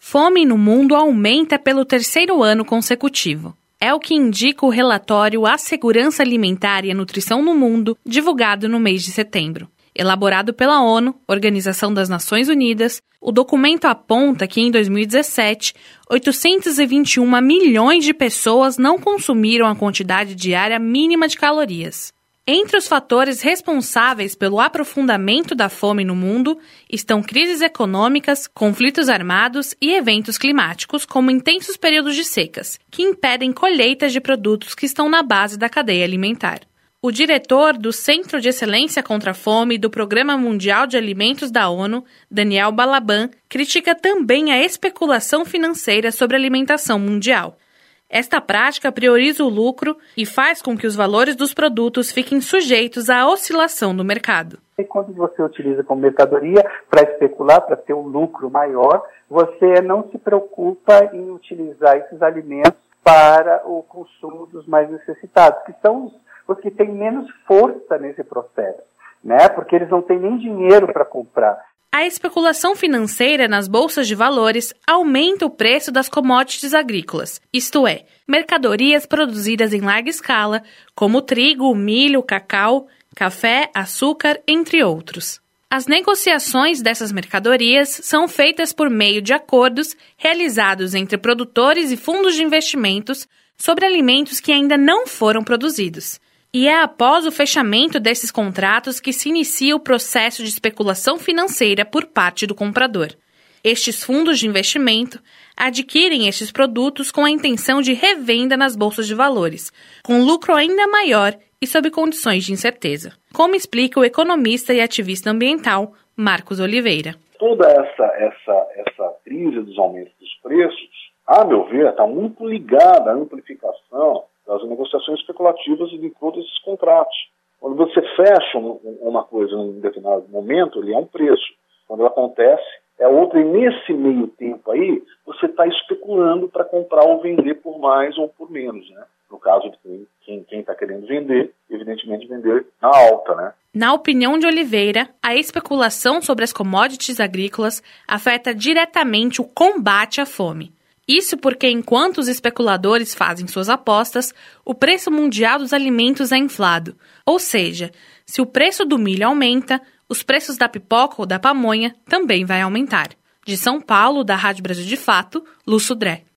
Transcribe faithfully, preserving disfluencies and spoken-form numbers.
Fome no mundo aumenta pelo terceiro ano consecutivo. É o que indica o relatório A Segurança Alimentar e a Nutrição no Mundo, divulgado no mês de setembro. Elaborado pela ONU, Organização das Nações Unidas, o documento aponta que em dois mil e dezessete, oitocentos e vinte e um milhões de pessoas não consumiram a quantidade diária mínima de calorias. Entre os fatores responsáveis pelo aprofundamento da fome no mundo estão crises econômicas, conflitos armados e eventos climáticos, como intensos períodos de secas, que impedem colheitas de produtos que estão na base da cadeia alimentar. O diretor do Centro de Excelência contra a Fome do Programa Mundial de Alimentos da ONU, Daniel Balaban, critica também a especulação financeira sobre a alimentação mundial. Esta prática prioriza o lucro e faz com que os valores dos produtos fiquem sujeitos à oscilação do mercado. E quando você utiliza como mercadoria para especular, para ter um lucro maior, você não se preocupa em utilizar esses alimentos para o consumo dos mais necessitados, que são os, os que têm menos força nesse processo, né? Porque eles não têm nem dinheiro para comprar. A especulação financeira nas bolsas de valores aumenta o preço das commodities agrícolas, isto é, mercadorias produzidas em larga escala, como trigo, milho, cacau, café, açúcar, entre outros. As negociações dessas mercadorias são feitas por meio de acordos realizados entre produtores e fundos de investimentos sobre alimentos que ainda não foram produzidos. E é após o fechamento desses contratos que se inicia o processo de especulação financeira por parte do comprador. Estes fundos de investimento adquirem estes produtos com a intenção de revenda nas bolsas de valores, com lucro ainda maior e sob condições de incerteza, como explica o economista e ativista ambiental Marcos Oliveira. Toda essa, essa, essa crise dos aumentos dos preços, a meu ver, está muito ligada à amplificação das negociações especulativas de todos esses contratos. Quando você fecha uma coisa em um determinado momento, ele é um preço. Quando ela acontece, é outra. E nesse meio tempo aí, você está especulando para comprar ou vender por mais ou por menos, né? No caso de quem está querendo vender, evidentemente vender na alta, né? Na opinião de Oliveira, a especulação sobre as commodities agrícolas afeta diretamente o combate à fome. Isso porque, enquanto os especuladores fazem suas apostas, o preço mundial dos alimentos é inflado. Ou seja, se o preço do milho aumenta, os preços da pipoca ou da pamonha também vai aumentar. De São Paulo, da Rádio Brasil de Fato, Lu Sudré.